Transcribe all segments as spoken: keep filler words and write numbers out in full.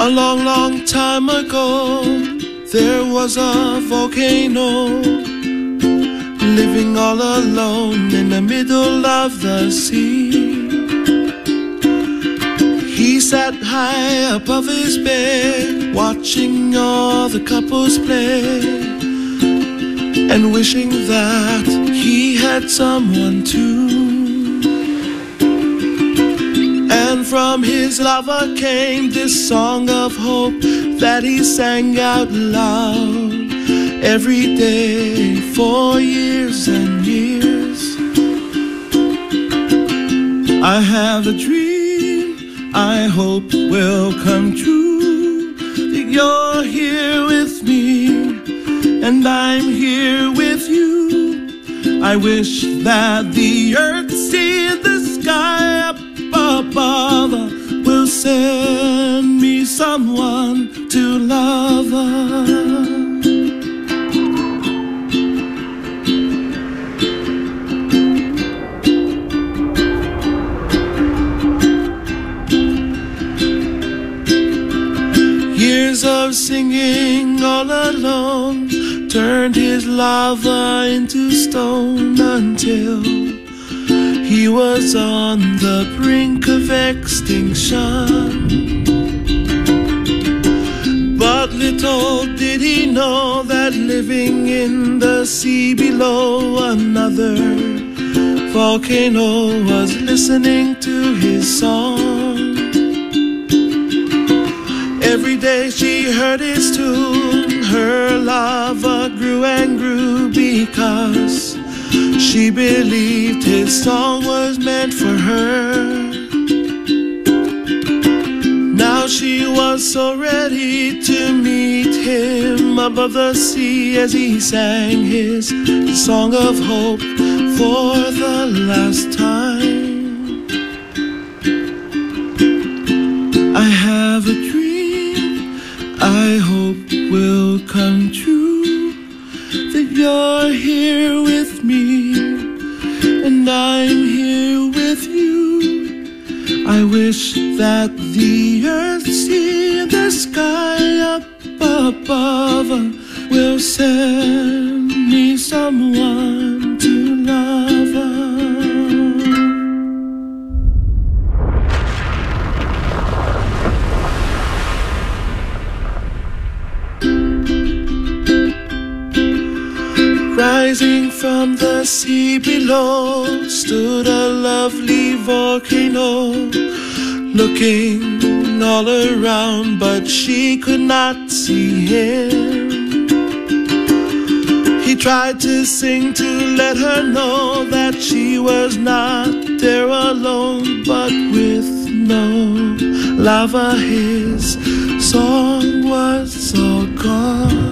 A long, long time ago, there was a volcano living all alone in the middle of the sea. He sat high above his bed, watching all the couples play, and wishing that he had someone too. And from his lover came this song of hope that he sang out loud every day for years and years. I have a dream I hope will come true, that you're here with me and I'm here with you. I wish that the earth see the sky up above will send me someone to love her. Years of singing all alone turned his lava into stone until he was on the brink of extinction. But little did he know that living in the sea below, another volcano was listening to his song. Every day she heard his tune, her lava grew and grew because she believed his song was meant for her. Now she was so ready to meet him above the sea as he sang his song of hope for the last time. I have a dream I hope will come true, that you're here with me and I'm here with you. I wish that the earth see the sky up above will send me someone to love her. Rising from the sea below stood a lovely volcano, looking all around, but she could not see him. He tried to sing to let her know that she was not there alone, but with no lava his song was all gone.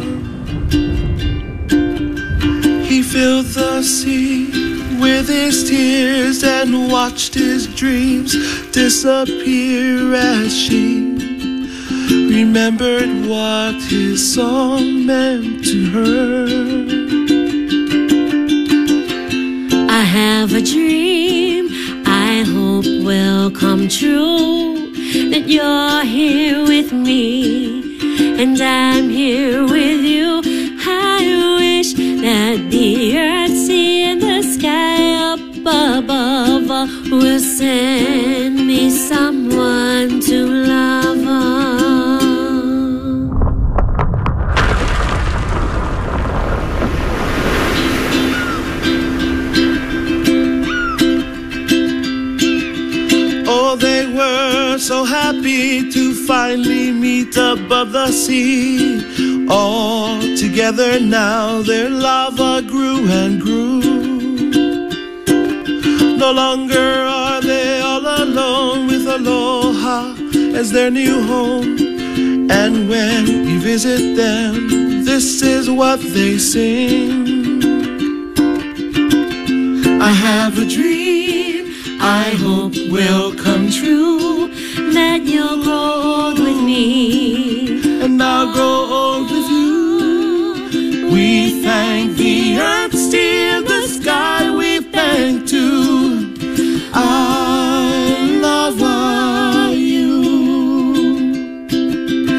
He filled the sea with his tears and watched his dreams disappear as she remembered what his song meant to her. I have a dream I hope will come true, that you're here with me and I'm here with you. I wish that the earth, sea and the sky up above will send me someone to love her. Oh, they were so happy to finally meet above the sea. All together now their lava grew and grew. No longer are they all alone, with Aloha as their new home. And when we visit them, this is what they sing. I have a dream I hope will come true, that you'll grow old with me and I'll grow old with you. We thank the earth, still the sky, we thank too. I love you.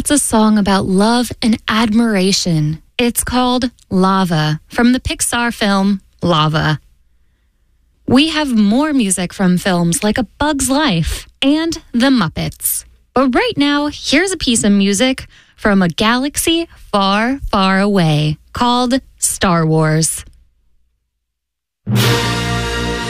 It's a song about love and admiration. It's called Lava from the Pixar film Lava. We have more music from films like A Bug's Life and The Muppets. But right now, here's a piece of music from a galaxy far, far away called Star Wars.